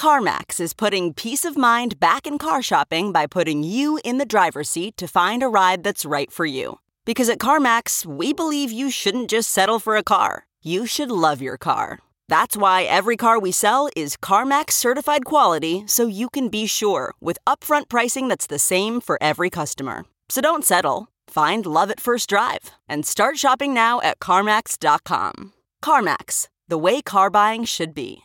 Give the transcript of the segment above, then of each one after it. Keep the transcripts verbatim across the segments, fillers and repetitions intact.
CarMax is putting peace of mind back in car shopping by putting you in the driver's seat to find a ride that's right for you. Because at CarMax, we believe you shouldn't just settle for a car. You should love your car. That's why every car we sell is CarMax certified quality, so you can be sure with upfront pricing that's the same for every customer. So don't settle. Find love at first drive and start shopping now at CarMax dot com. CarMax, the way car buying should be.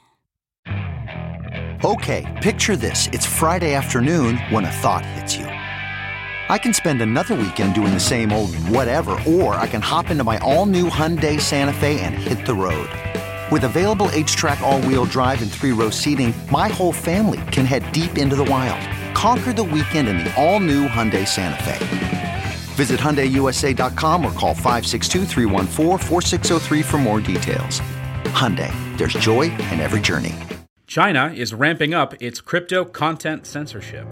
Okay, picture this. It's Friday afternoon when a thought hits you. I can spend another weekend doing the same old whatever, or I can hop into my all-new Hyundai Santa Fe and hit the road. With available H-Track all-wheel drive and three-row seating, my whole family can head deep into the wild. Conquer the weekend in the all-new Hyundai Santa Fe. Visit Hyundai U S A dot com or call five six two, three one four, four six zero three for more details. Hyundai, there's joy in every journey. China is ramping up its crypto content censorship.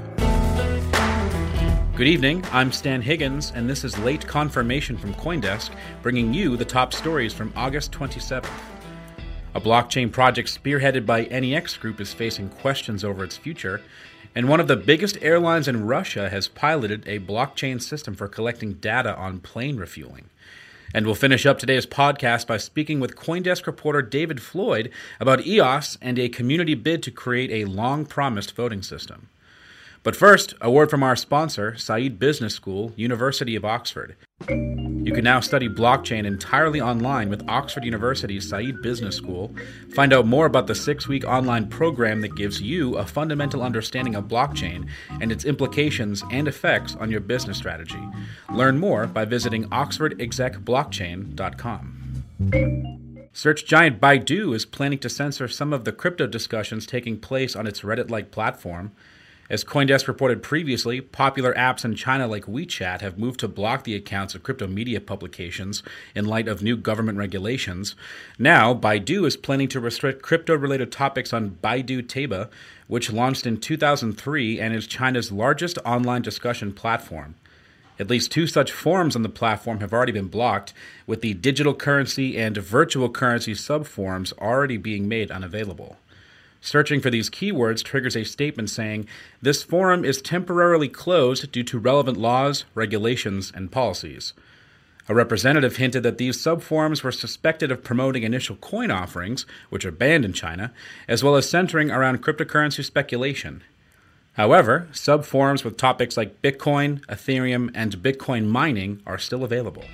Good evening, I'm Stan Higgins, and this is Late Confirmation from CoinDesk, bringing you the top stories from August twenty-seventh. A blockchain project spearheaded by N E X Group is facing questions over its future, and one of the biggest airlines in Russia has piloted a blockchain system for collecting data on plane refueling. And we'll finish up today's podcast by speaking with CoinDesk reporter David Floyd about E O S and a community bid to create a long-promised voting system. But first, a word from our sponsor, Said Business School, University of Oxford. You can now study blockchain entirely online with Oxford University's Said Business School. Find out more about the six-week online program that gives you a fundamental understanding of blockchain and its implications and effects on your business strategy. Learn more by visiting oxford exec blockchain dot com. Search giant Baidu is planning to censor some of the crypto discussions taking place on its Reddit-like platform. As CoinDesk reported previously, popular apps in China like WeChat have moved to block the accounts of crypto media publications in light of new government regulations. Now, Baidu is planning to restrict crypto-related topics on Baidu Taiba, which launched in two thousand three and is China's largest online discussion platform. At least two such forums on the platform have already been blocked, with the digital currency and virtual currency subforums already being made unavailable. Searching for these keywords triggers a statement saying, "This forum is temporarily closed due to relevant laws, regulations, and policies." A representative hinted that these subforums were suspected of promoting initial coin offerings, which are banned in China, as well as centering around cryptocurrency speculation. However, subforums with topics like Bitcoin, Ethereum, and Bitcoin mining are still available.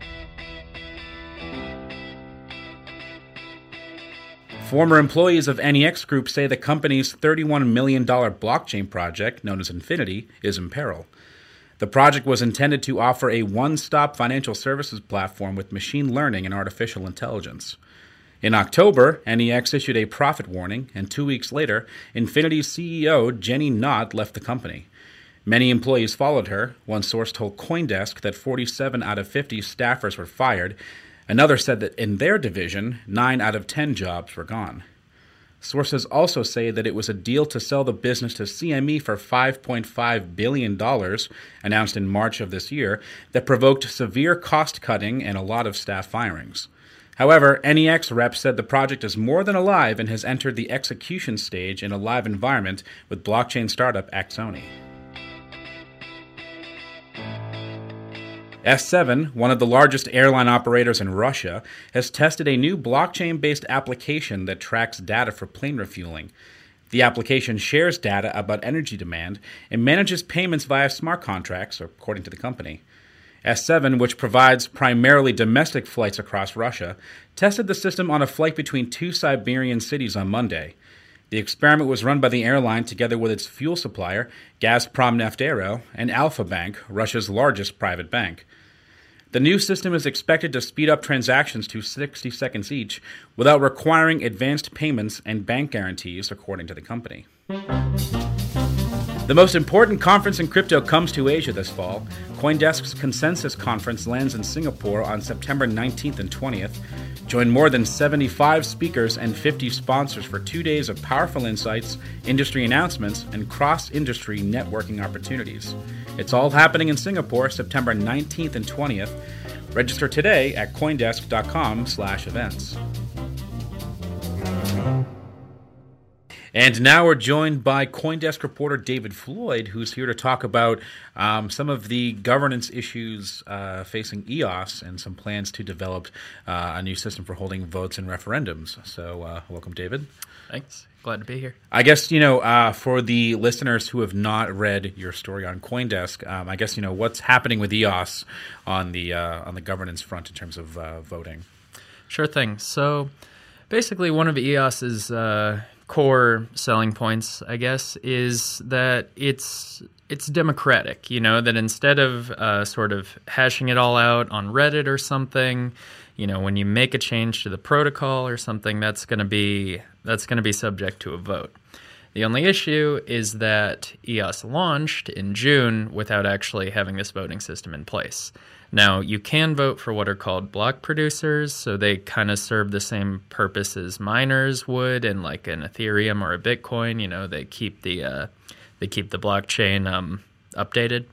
Former employees of N E X Group say the company's thirty-one million dollars blockchain project, known as Infinity, is in peril. The project was intended to offer a one-stop financial services platform with machine learning and artificial intelligence. In October, N E X issued a profit warning, and two weeks later, Infinity's C E O, Jenny Knott, left the company. Many employees followed her. One source told CoinDesk that forty-seven out of fifty staffers were fired. Another said that in their division, nine out of ten jobs were gone. Sources also say that it was a deal to sell the business to C M E for five point five billion dollars, announced in March of this year, that provoked severe cost-cutting and a lot of staff firings. However, N E X reps said the project is more than alive and has entered the execution stage in a live environment with blockchain startup Axoni. S seven, one of the largest airline operators in Russia, has tested a new blockchain-based application that tracks data for plane refueling. The application shares data about energy demand and manages payments via smart contracts, according to the company. S seven, which provides primarily domestic flights across Russia, tested the system on a flight between two Siberian cities on Monday. The experiment was run by the airline together with its fuel supplier, Gazprom Neftaero, and Alfa Bank, Russia's largest private bank. The new system is expected to speed up transactions to sixty seconds each without requiring advanced payments and bank guarantees, according to the company. The most important conference in crypto comes to Asia this fall. CoinDesk's Consensus Conference lands in Singapore on September nineteenth and twentieth. Join more than seventy-five speakers and fifty sponsors for two days of powerful insights, industry announcements, and cross-industry networking opportunities. It's all happening in Singapore, September nineteenth and twentieth. Register today at coindesk dot com slash events. And now we're joined by CoinDesk reporter David Floyd, who's here to talk about um, some of the governance issues uh, facing E O S and some plans to develop uh, a new system for holding votes and referendums. So uh, welcome, David. Thanks. Glad to be here. I guess, you know, uh, for the listeners who have not read your story on CoinDesk, um, I guess, you know, what's happening with E O S on the, uh, on the governance front in terms of uh, voting? Sure thing. So basically one of EOS's uh, core selling points, I guess, is that it's it's democratic, you know, that instead of uh, sort of hashing it all out on Reddit or something, you know, when you make a change to the protocol or something, that's going to be that's going to be subject to a vote. The only issue is that E O S launched in June without actually having this voting system in place. Now, you can vote for what are called block producers, so they kind of serve the same purpose as miners would in like an Ethereum or a Bitcoin. You know, they keep the uh, they keep the blockchain um, updated.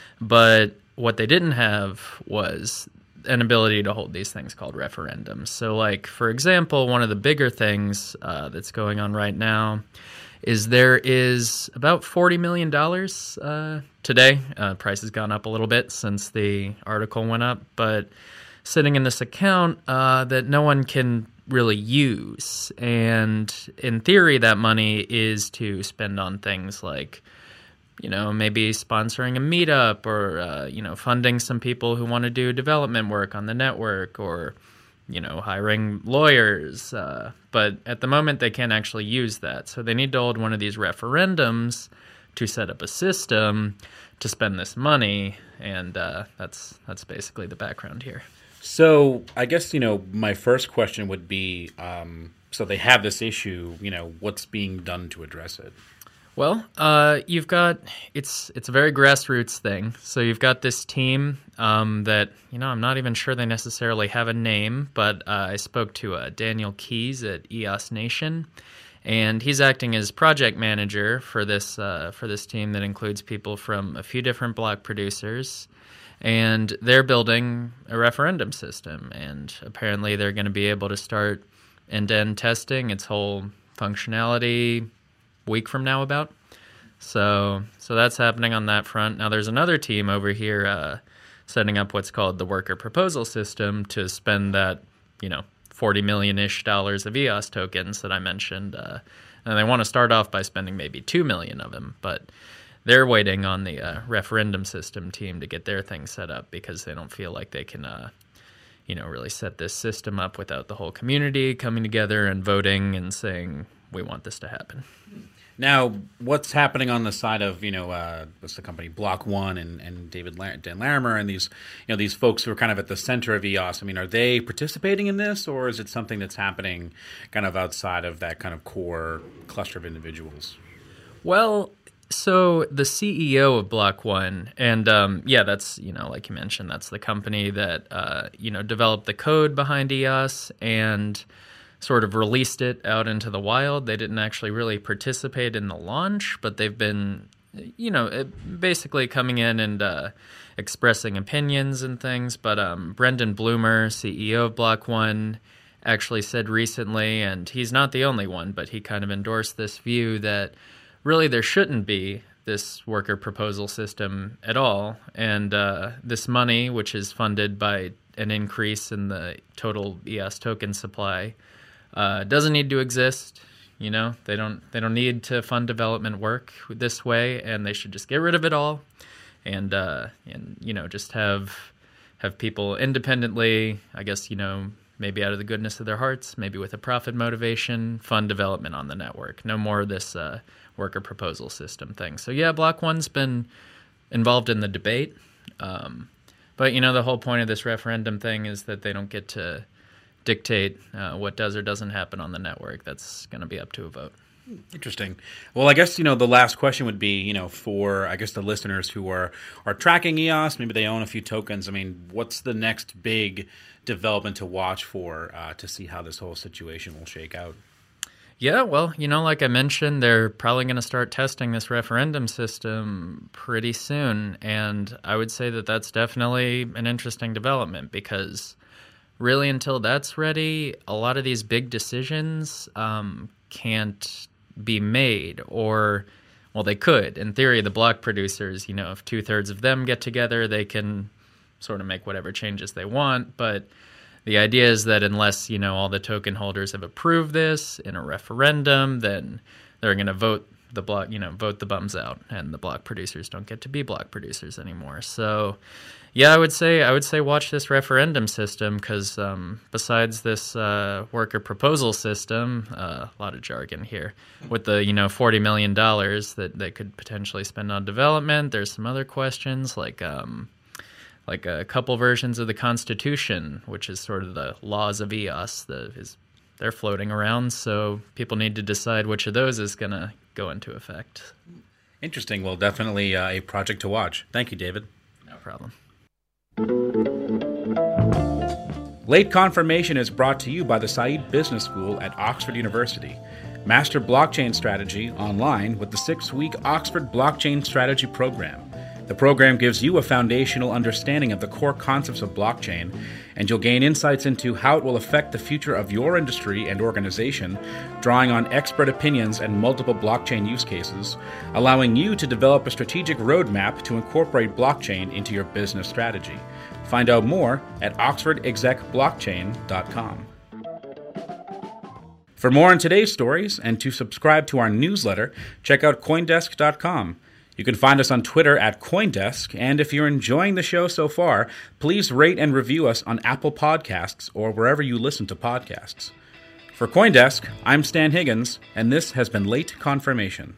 But what they didn't have was an ability to hold these things called referendums. So, like, for example, one of the bigger things uh, that's going on right now is there is about forty million dollars uh, today. Uh, price has gone up a little bit since the article went up, but sitting in this account uh, that no one can really use. And in theory, that money is to spend on things like, you know, maybe sponsoring a meetup or, uh, you know, funding some people who want to do development work on the network or, you know, hiring lawyers. Uh, but at the moment, they can't actually use that. So they need to hold one of these referendums to set up a system to spend this money. And uh, that's that's basically the background here. So I guess, you know, my first question would be, um, so they have this issue, you know, what's being done to address it? Well, uh, you've got, it's it's a very grassroots thing. So you've got this team um, that, you know, I'm not even sure they necessarily have a name, but uh, I spoke to uh, Daniel Keys at E O S Nation, and he's acting as project manager for this uh, for this team that includes people from a few different block producers, and they're building a referendum system, and apparently they're going to be able to start end-to-end testing its whole functionality week from now about. So so that's happening on that front. Now there's another team over here uh, setting up what's called the worker proposal system to spend that, you know, forty million-ish dollars of E O S tokens that I mentioned. Uh, and they want to start off by spending maybe two million of them, but they're waiting on the uh, referendum system team to get their thing set up because they don't feel like they can, uh, you know, really set this system up without the whole community coming together and voting and saying, we want this to happen. Now, what's happening on the side of, you know, uh, what's the company, Block One and, and David La- Dan Larimer and these, you know, these folks who are kind of at the center of E O S? I mean, are they participating in this, or is it something that's happening kind of outside of that kind of core cluster of individuals? Well, so the C E O of Block One, and um, yeah, that's, you know, like you mentioned, that's the company that, uh, you know, developed the code behind E O S and sort of released it out into the wild. They didn't actually really participate in the launch, but they've been, you know, basically coming in and uh, expressing opinions and things. But um, Brendan Bloomer, C E O of Block One, actually said recently, and he's not the only one, but he kind of endorsed this view that really there shouldn't be this worker proposal system at all. And uh, this money, which is funded by an increase in the total E O S token supply, Uh, doesn't need to exist. You know, they don't they don't need to fund development work this way, and they should just get rid of it all, and uh, and you know just have have people independently, I guess, you know, maybe out of the goodness of their hearts, maybe with a profit motivation, fund development on the network. No more of this uh, worker proposal system thing. So yeah, Block One's been involved in the debate, um, but you know the whole point of this referendum thing is that they don't get to dictate uh, what does or doesn't happen on the network. That's going to be up to a vote. Interesting. Well, I guess, you know, the last question would be, you know, for, I guess, the listeners who are, are tracking E O S, maybe they own a few tokens. I mean, what's the next big development to watch for uh, to see how this whole situation will shake out? Yeah, well, you know, like I mentioned, they're probably going to start testing this referendum system pretty soon. And I would say that that's definitely an interesting development because really, until that's ready, a lot of these big decisions um, can't be made, or, well, they could. In theory, the block producers, you know, if two-thirds of them get together, they can sort of make whatever changes they want, but the idea is that unless, you know, all the token holders have approved this in a referendum, then they're going to vote the block, you know, vote the bums out, and the block producers don't get to be block producers anymore. So, yeah, I would say I would say watch this referendum system, because um, besides this uh, worker proposal system, uh, a lot of jargon here, with the, you know, forty million dollars that they could potentially spend on development, there's some other questions like um, like a couple versions of the Constitution, which is sort of the laws of E O S, the is they're floating around, so people need to decide which of those is going to go into effect. Interesting. Well, definitely uh, a project to watch. Thank you, David. No problem. Late Confirmation is brought to you by the Said Business School at Oxford University. Master blockchain strategy online with the six-week Oxford Blockchain Strategy program. The program gives you a foundational understanding of the core concepts of blockchain, and you'll gain insights into how it will affect the future of your industry and organization, drawing on expert opinions and multiple blockchain use cases, allowing you to develop a strategic roadmap to incorporate blockchain into your business strategy. Find out more at oxford exec blockchain dot com. For more on today's stories and to subscribe to our newsletter, check out coindesk dot com. You can find us on Twitter at Coindesk, and if you're enjoying the show so far, please rate and review us on Apple Podcasts or wherever you listen to podcasts. For Coindesk, I'm Stan Higgins, and this has been Late Confirmation.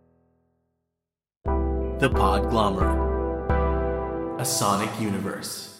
The Podglomerate, a sonic universe.